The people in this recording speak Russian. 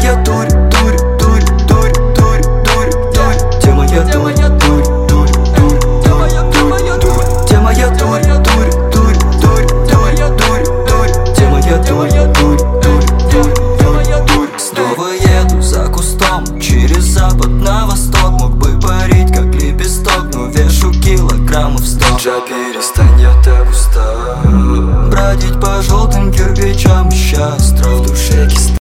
моя дурь, дурь, дурь, дурь, дурь, дурь, дурь. Где моя дурь, дурь, дурь, дурь, дурь, дурь. Где моя дурь, дурь, дурь, дурь, дурь, дурь, дурь. Где моя дурь, дурь, дурь, дурь, дурь, дурь. Снова еду за кустом через запад на восток. Мог бы парить как лепесток, но вешу килограммов 100. Джа, перестань, я так устал бродить по желтым кирпичам счастья в душе киста.